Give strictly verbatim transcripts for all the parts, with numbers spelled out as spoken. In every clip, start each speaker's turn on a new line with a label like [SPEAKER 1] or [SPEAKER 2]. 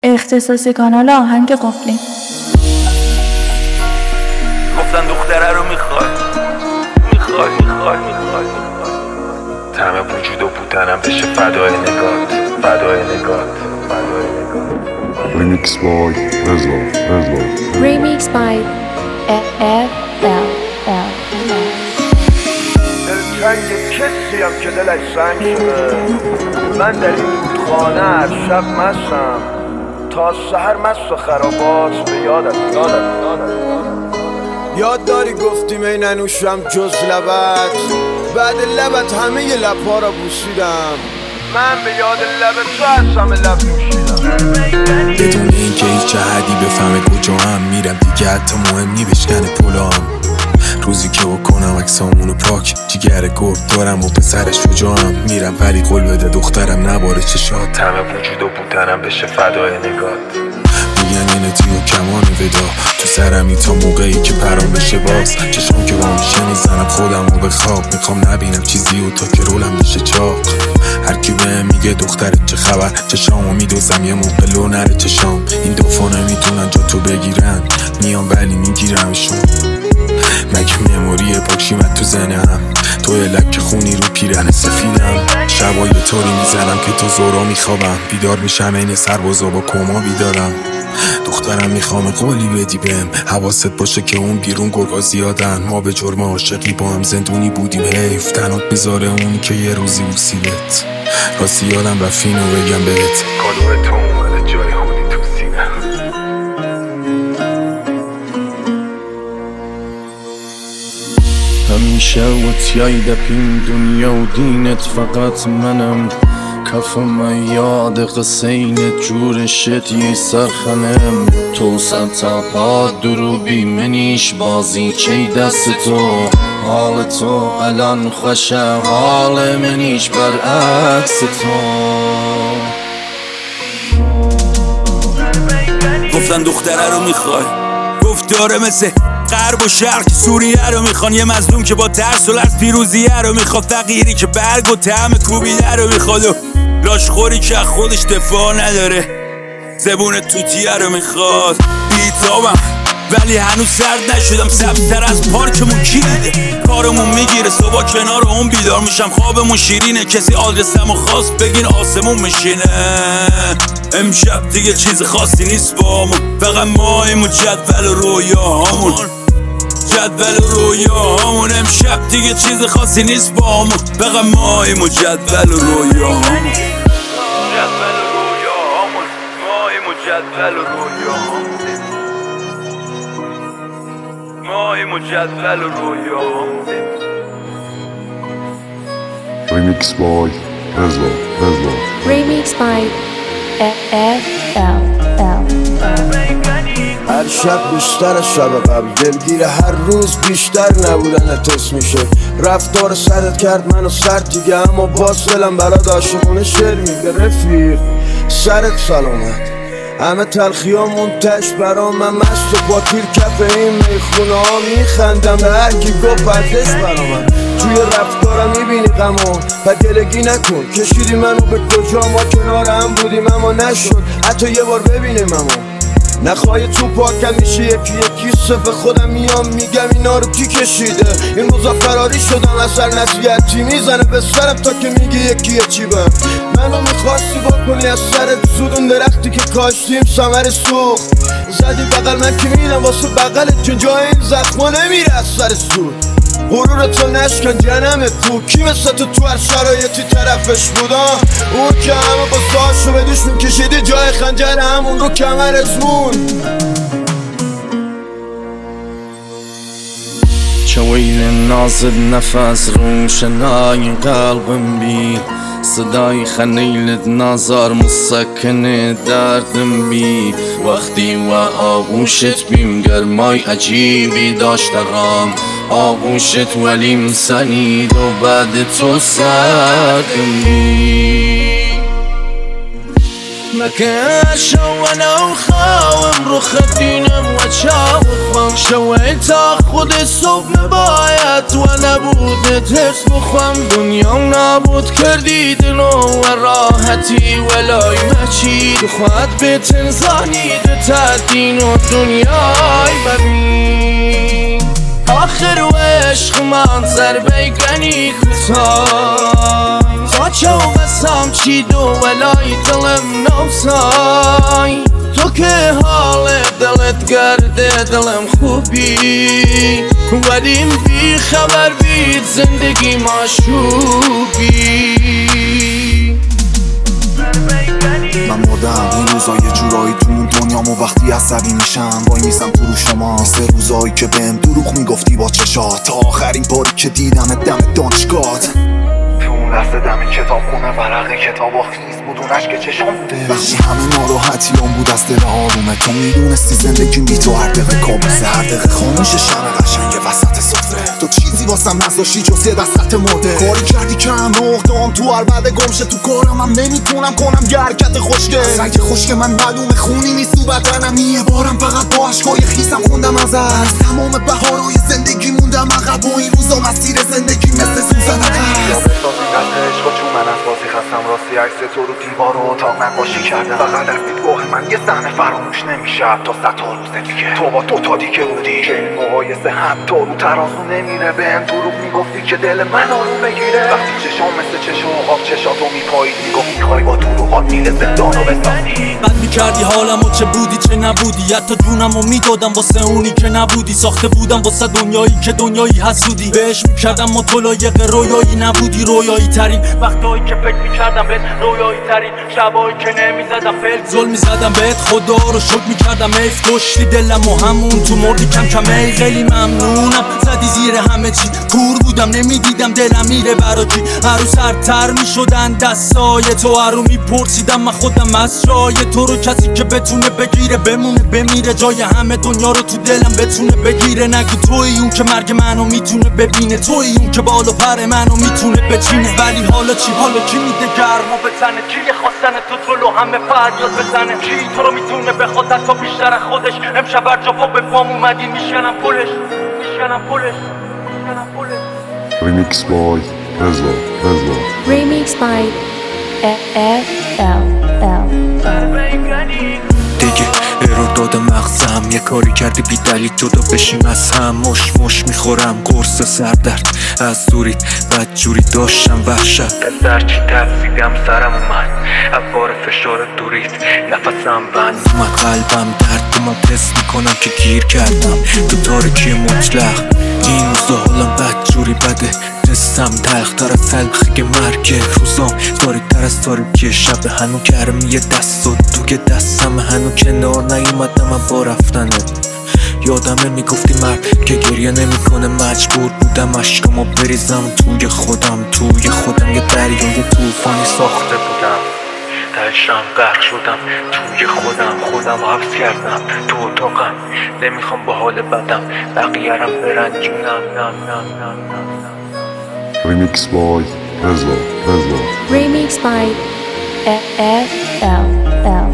[SPEAKER 1] اختصاصی کانال آهنگ قفلی.
[SPEAKER 2] گفتن دختره رو میخوای میخوای میخوای میخوای تمام وجود و بودنم بشه فدای نگات فدای نگات فدای نگات.
[SPEAKER 3] Remix by Rezlo Rezlo
[SPEAKER 4] Remix by F L L
[SPEAKER 5] دلتنگ کسی هم که دلش سنگ شده. من در این رودخانه هر شب مستم تا سحر مست و خرابات به یادت یادت یادت یاد داری گفتیم ای ننوشم جز لبت، بعد لبت همه ی لبها را بوسیدم. من به یاد لب تو از همه لب نوشیدم.
[SPEAKER 6] بدون این که هیچ حدی بفهمه کجا هم میرم دیگه، حتی مهم نی بشکنه پولام. روزی که بکنم عکسامونو پاک، جیگر گرد دارم و پسر شجاعم. میرم ولی قول بده دخترم نباره چشات،
[SPEAKER 2] تمام وجود و بودنم بشه فدای نگات.
[SPEAKER 6] میگن اینه تیو کمان ودا تو سرمی تا موقعی که پرام بشه باز. چشم که با میشه میزنم خودم رو به خواب، میخوام نبینم چیزی و تا که رولم میشه چاق. هر کی بهم میگه دخترت چه خبر، چشامو میدوزم یه موقع لو نره چشام. این دوفا نمیتونن جا تو بگیرن، میام ولی میگیرمشون. مگه مموری پاکشیمت تو زنم، توی لک خونی رو پیرن سفیدم. شبای طوری میزنم که تو زورا میخوابم، بیدار میشم این سربازا با کما بیدارم. دخترم میخوام قولی بدی بهم، حواست باشه که اون بیرون گرگا زیادن. ما به جرم عاشقی با هم زندونی بودیم، حیف تنات بذاره اونی که یه روزی بوسیدت. راستی یادم رفت اینو بگم بهت،
[SPEAKER 2] کادو تو اومده جای خودی تو سینه.
[SPEAKER 7] همیشه و تیایده پین دنیا و دینت فقط منم. کفم یاد قصینت جور شدی سرخنم. تو سر پا دروبی منیش بازی چی دست تو. حال تو الان خوشه، حال منیش برعکس تو.
[SPEAKER 8] گفتن دختره رو میخوای، گفت داره مثل غرب و شرق سوریه رو میخوان. یه مظلوم که با ترس و لرز پیروزیه رو میخواد، فقیری که برگ و طعم کوبیده رو میخواد، و لاشخوری که خودش دفاع نداره، زبون توتیه رو میخواد. بیتابم ولی هنوز سرد نشدم، سبزتر از پارکمون کی دیده. کارمون میگیره صبح کنار اون بیدار میشم، خوابمون شیرینه کسی آدرسمو خواست بگین آسمون میشینه. امشب دیگه چیز خاصی نیست بامون، فقط ماییم و جدول و رویاهامون. جدول و رویاهامون امشب دیگه چیز خاصی نیست بامون، فقط ماییم و جدول و رویاهامون.
[SPEAKER 2] جدول و رویاهامون ماییم و جدول و رویاهامون ماییم و جدول و رویاهامون.
[SPEAKER 3] Remix by Rezlo Rezlo
[SPEAKER 4] Remix by F L L
[SPEAKER 5] هر شب بیشتر از شب قبل، دلگیر هر روز بیشتر نبودن تست میشه. رفتار سرت کرد منو سرد دیگه، اما باز دلم برات عاشقونه شعر میگه. رفیق سرت سلامت، همه تلخیام منتش برام. من مست و با تیر کف این میخونه ها میخندم به هر کی گفت ارزش برام. توی رفتارم میبینی غمو و گلگی نکن، کشیدی منو به کجا، ما کنار هم بودیم اما نشد حتی یه بار ببینیم. اما نخواهی تو پاکم میشه یکی یکی صفه خودم میام میگم اینا رو کی کشیده. این روزا فراری شدم اثر نصیحتی میزنه به سرم تا که میگی یکی چی بم. منو میخواستی بکنی از سرت زود، اون درختی که کاشتیم ثمر سوخت. زدی بغل من که میرم واسه بغلت، چون جای این زخما نمیره از سر سود. غرورتو نشکن جنم تو، کی مثل تو تو هر شرایطی طرفش بودا. اون که همه با ساشو به دوش میکشیدی، جای خنجر همون رو کمرت مون.
[SPEAKER 7] چویل نازل نفس روشنای قلبم بی، صدای خنیلت نازار مسکن دردم بی. وقتی و آغوشت بیم گرمای عجیبی داشت رام، آغوشت ولی مسنید و بعد تو سردم بی. مكان شو انا وخاوم رخدينا وجاوخهم، شويت اخذ الصوب نبايات وانا نبوده ترس بخوام دنیام نبود کردی دلو و راحتی ولای مچید خواهد به تنزانید تدین و دنیای ببین آخر و عشق منظر بیگنی کتای تا چو قسم چید و ولای دلم نوسای تو که حال دلت گرده دلم خوبی ولیم بی خبر بید زندگی مشروبی
[SPEAKER 9] من مردم این روزا یه جورایی تو اون دنیامو وقتی عصبی میشم وای میسم تو رو شما سه روزایی که بهم دروغ میگفتی با چشات تا آخرین باری که دیدم دم دانشگاهت تو اون لحظه دم کتاب خونه ورق کتاب و خیز بود اون عشق چشم بوده وقتی همه ناراحتیام بود از دل آرومه تو میدونستی زندگی بی تو هر دقیقه کابوسه هر دقیقه خاموش شمع قشنگ وسط سفره تو چیزی واسم نذاشتی جز یه دستت مرده کاری کردی که هم نقطه‌ام تو هر بعد گمشه تو کارم هم نمیتونم کنم یه حرکت خوشگل سنگ خشک من معلومه خونی نیست تو بدنم یه بارم فقط با عشقای خیسم خوندم از از تمام بهارای زندگی موندم عقب و این روزا مسیر زندگی مثل سوزن عقب عشقا چون من از بازی خستم راستی عکس تو رو دیوار و اتاق نقاشی کردم فقط از دیدگاه من یه صحنه فراموش نمیشه تا صد تا روز دیگه تو با دو تا دیگه بودی که این مقایسه حتی رو ترازو نمیره بهم دروغ میگفتی که دل من آروم بگیره وقتی چشام مثل چشم آب چشاتو میپایید میگفت میخوای با دروغات میل زندانو بزنی
[SPEAKER 8] بد میکردی حالمو چه بودی چه نبودی حتی جونمو میدادم واسه اونی که نبودی ساخته بودم واسه دنیایی که دنیایی حسودی بهش میکردم مطلایق رویایی نبودی رویایی ترین وقتایی که فکر میکردم بهت رویایی ترین شبایی که نمیزدم بهت ظلم میزدم بهت خدا رو شکر میکردم حیف کشتی دلم و همون تو مردی کم کم ای خیلی ممنونم زدی زیر همه چی کور بودم نمیدیدم دلم میره برا کی هرو سرتر میشدن دستای تو هرو میپرسیدم من خودم از جای تو رو کسی که بتونه بگیره بمونه بمیره جای همه دنیا رو تو دلم بتونه بگیره نگو توی اون که مرگ منو میتونه ببینه توی اون که بال و پر منو میتونه بچینه ولی حالا چی حالا کی میده گرما بزنه کی خواستن تو جلو همه فریاد بزنه کی تو رو میتونه بخواد حتی بیشتر از خودش امشب بر جا پا به پام اومدی میشکنم پلش میشکنم پلش میشکنم پلش
[SPEAKER 3] Remix by Reza Reza
[SPEAKER 4] Remix by F L L
[SPEAKER 6] دیگه ارو داده مغزم یه کاری کردی بی دلیل جدا بشیم از هم مش مش میخورم قرص سردرد از دوریت بد جوری داشتم وحشت پسر چی ترسیدم سرم اومد عبار فشار دوریت نفسم بند اومد قلبم درد تو من تست میکنم که گیر کردم تو تاریکی مطلق این روزا حالم بد جوری بده دستم تلخ تر از تلخی مرگ روزام تاریک تر از تاریکی شب هنو گرمی دست و تو که دستم هنو کنار نیومدم من با رفتنت یادمه میگفتی مرد که گریه نمیکنه مجبور بودم اشکامو بریزم توی خودم توی خودم یه دریای طوفانی ساخته بودم تهشم غرق شدم توی خودم خودم حبس کردم تو اتاقم نمیخوام با حال بدم بقیه‌رم برنجونم نم نم نم نم
[SPEAKER 3] Remix by Reza Reza
[SPEAKER 4] Remix by F L L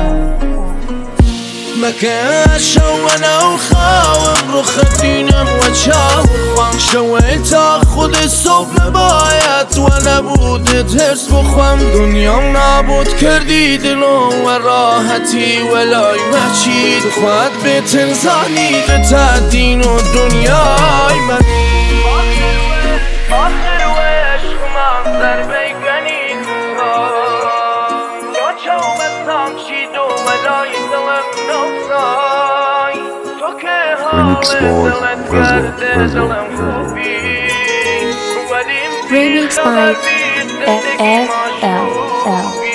[SPEAKER 7] مكان شو انا وخاوم رخدينم وشاوخوام شويت اخذ الصوب مبايات وانا بود ترس بخوام دنيام نابود كردي دلو وراحتي ولاي ماشي خواهد بتنزاني تتعدين ودنياي مني آخر وعشق منظر بیگنی یا چو بستم چید و ولای دلم نوزای تو که حال دلت کرده دلم خوبی
[SPEAKER 4] Remix by F L L